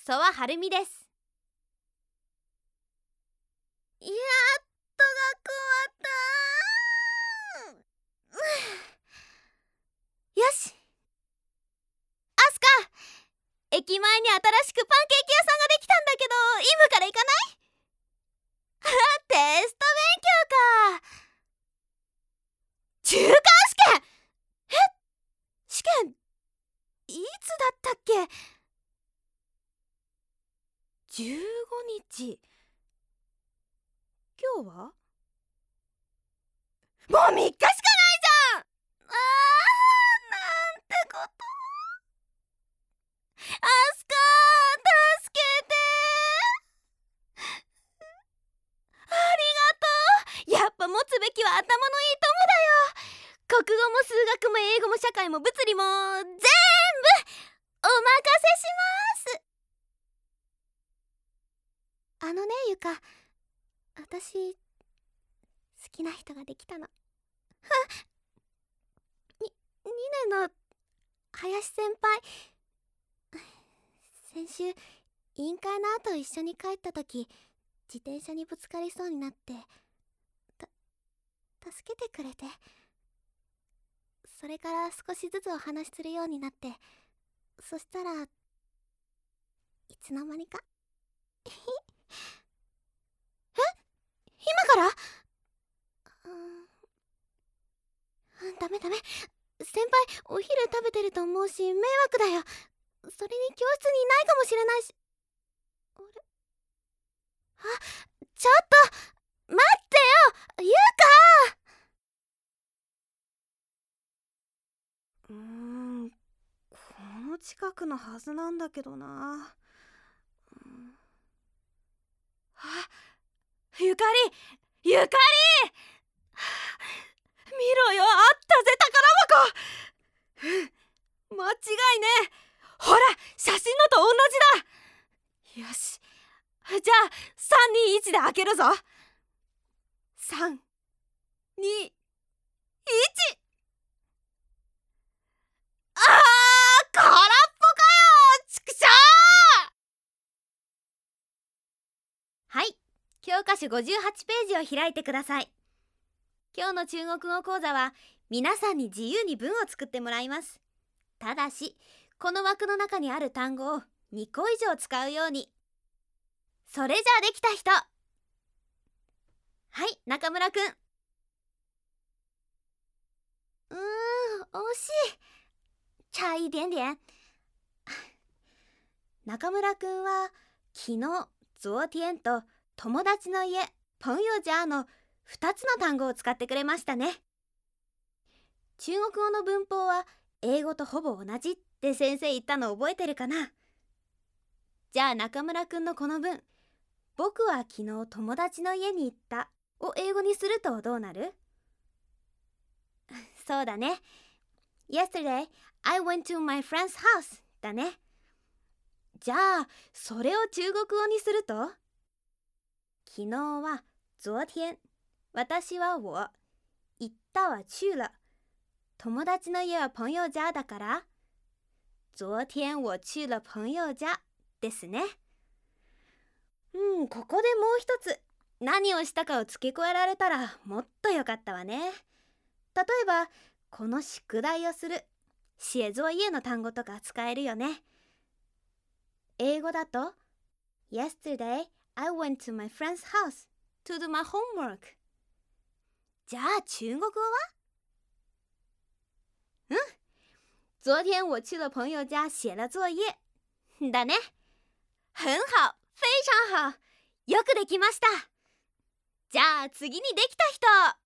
曽我はるみです。 やっと学終わった。 よし、アスカ、駅前に新しくパンケーキ屋さんができたんだけど、今から行かない？テスト勉強か。中間試験。試験いつだったっけ？15日。今日はもう3日しかないじゃん。 なんてこと。 アスカ、助けて。ありがとう。やっぱ持つべきは頭のいい友だよ。国語も数学も英語も社会も物理も全部お任せします。ゆか、私好きな人ができたの。2年の林先輩。先週委員会の後一緒に帰った時、自転車にぶつかりそうになって助けてくれて、それから少しずつお話しするようになって、そしたらいつの間にか今から？ダメ。先輩、お昼食べてると思うし迷惑だよ。それに教室にいないかもしれないし。あれ？ちょっと待ってよ、ゆうか。この近くのはずなんだけどな。ゆかり、見ろよ、あったぜ、宝箱。間違いねえ。ほら、写真のと同じだ。よし、じゃあ321で開けるぞ。3、2、1。空っぽかよ、ちくしょう。はい、教科書58ページを開いてください。今日の中国語講座は皆さんに自由に文を作ってもらいます。ただし、この枠の中にある単語を2個以上使うように。それじゃあできた人。はい、中村くん。惜しい。差一点点。中村くんは昨日、昨天と友達の家、朋友家の2つの単語を使ってくれましたね。中国語の文法は英語とほぼ同じって先生言ったの覚えてるかな？じゃあ中村くんのこの文、僕は昨日友達の家に行ったを英語にするとどうなる？そうだね。Yesterday, I went to my friend's house だね。じゃあそれを中国語にすると、昨日は昨天、私は我、行ったは去了、友達の家は朋友家だから、昨天我去了朋友家ですね。ここでもう一つ何をしたかを付け加えられたらもっとよかったわね。例えばこの宿題をする、写作業の単語とか使えるよね。英語だと Yesterday, I went to my friend's house to do my homework。 じゃあ中国語は？昨天我去了朋友家写了作業だね。很好、非常好。よくできました。じゃあ次にできた人。